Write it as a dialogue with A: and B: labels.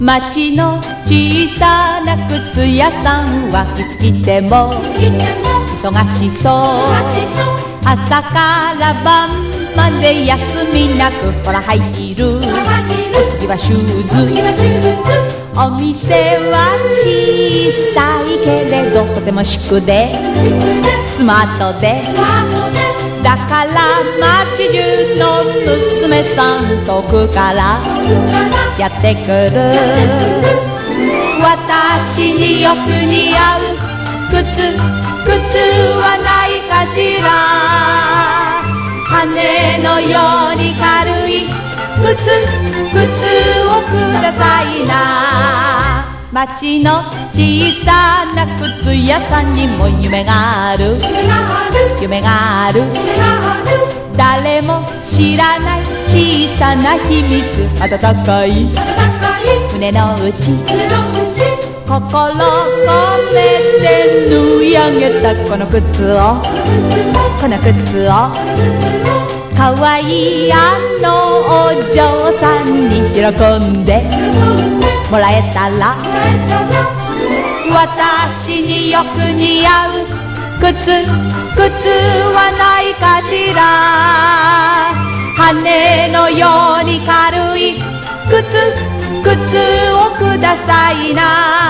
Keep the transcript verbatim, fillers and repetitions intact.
A: 町の小さな靴屋さんはいつ来ても忙しそう朝から晩まで休みなくほらハイヒールお次はシューズお店は小さいけれどとてもシックでスマートでだから街中の娘さん遠くからやってくる私によく似合う靴靴はないかしら羽のように軽い靴靴をくださいな街の小さな靴屋さんにも夢がある夢がある誰も知らない小さな秘密温かい胸の内心込めて縫い上げたこの靴をこの靴をかわいいあのお嬢さんに喜んでもらえたら私によく似合う靴靴はないかしら羽のように軽い靴靴をくださいな